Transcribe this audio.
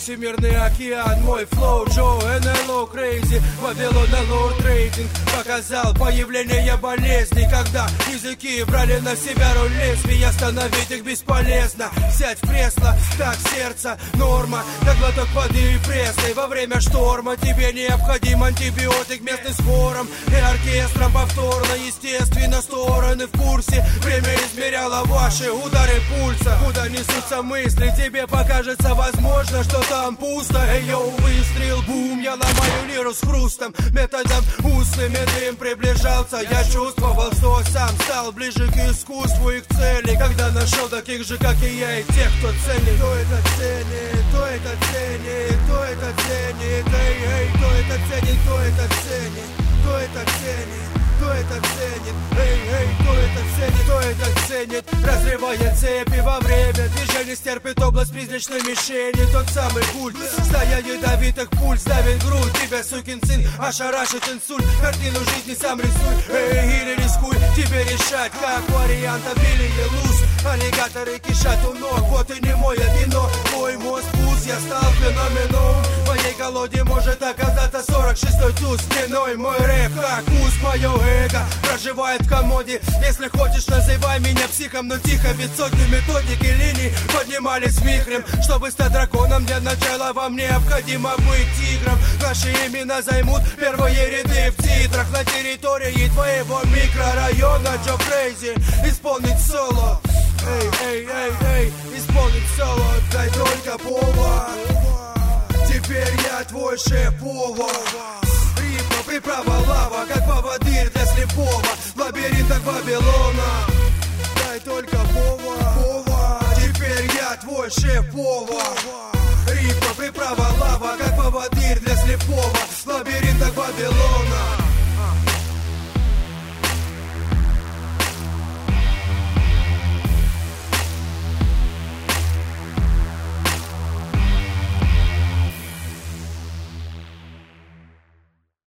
всемирный океан. Мой флоу, Джо, НЛО, Крейзи, Вавилон, Лорд Рейтинг показал появление болезней, когда языки брали на себя роль лезвий. Остановить их бесполезно. Сядь в кресло, так сердце, норма, как глоток воды и пресной. Во время шторма тебе необходим антибиотик местный с хором и оркестром повторно. Естественно, стороны в курсе. Время измеряло ваши удары пульса. Куда несутся мысли, тебе покажется возможно, что там пусто. Эй, йоу, выстрел, бум, я ломаю лиру с хрустом. Методом устным медленно приближался. Я чувствовал, что сам стал ближе к искусству и к цели, когда нашел таких же, как и я, и тех, кто ценит. Кто это ценит, кто это ценит, кто это ценит, эй, эй, кто это ценит, кто это ценит, кто это ценит, кто это ценит, эй, эй, кто это ценит, кто это ценит. Разрывая цепи во время движения, стерпит область призрачной мишени. Тот самый культ, стая ядовитых пульс давит грудь. Тебя, сукин сын, ошарашит инсульт. Картину жизни сам рисуй, эй, или рискуй. Тебе решать, как вариант обилие луз. Аллигаторы кишат у ног, вот и не мое вино. Мой мозг пуст, я стал феноменом. В моей колоде может оказаться 46-й туз. Длиной мой рэп, как муз, мое эго проживает в комоде. Если хочешь, называй меня психом, но тихо, ведь сотни методик и линий поднимались вихрем. Чтобы стать драконом, для начала вам необходимо быть тигром. Наши имена займут первые ряды в титрах. На территории твоего микрорайона Джо Крейзи исполнить соло. Эй, эй, эй, эй, исполнить соло, дай только повод. Теперь я твой шеф-повар. Рифма, приправа, лава, как поводырь для слепого в лабиринтах Вавилона. Дай только повод. Теперь я твой шеф-повар. Рифма, приправа, лава, как поводырь для слепого в лабиринтах Вавилона.